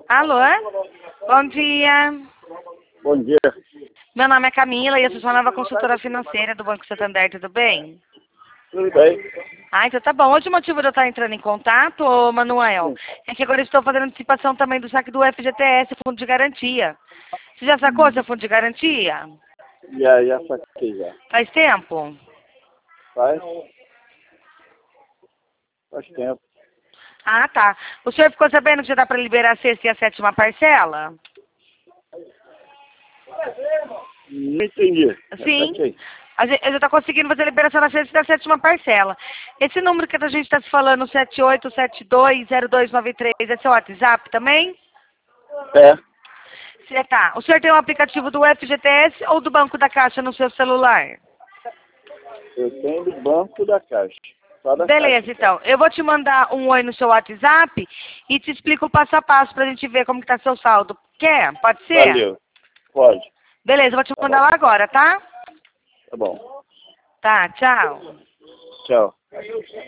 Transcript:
Alô? Bom dia. Bom dia. Meu nome é Camila e eu sou sua nova consultora financeira do Banco Santander, tudo bem? Tudo bem? Ah, então tá bom. Hoje o motivo de eu estar entrando em contato, ô Manuel, é que agora eu estou fazendo antecipação também do saque do FGTS, Fundo de Garantia. Você já sacou seu Fundo de Garantia? Já saquei já. Faz tempo? Faz? Faz tempo. Ah, tá. O senhor ficou sabendo que já dá para liberar a sexta e a sétima parcela? Não entendi. Sim. Saquei. Eu já estou conseguindo fazer a liberação da sexta e da sétima parcela. Esse número que a gente está se falando, 78720293, é seu WhatsApp também? É. Tá. O senhor tem o aplicativo do FGTS ou do Banco da Caixa no seu celular? Eu tenho do banco da Caixa. Só da Beleza, Caixa. então. Eu vou te mandar um oi no seu WhatsApp e te explico o passo a passo pra gente ver como que tá seu saldo. Quer? Pode ser? Valeu. Pode. Beleza, eu vou te Tá mandar bom. lá agora, tá? Tá bom. Tá, tchau. Tchau.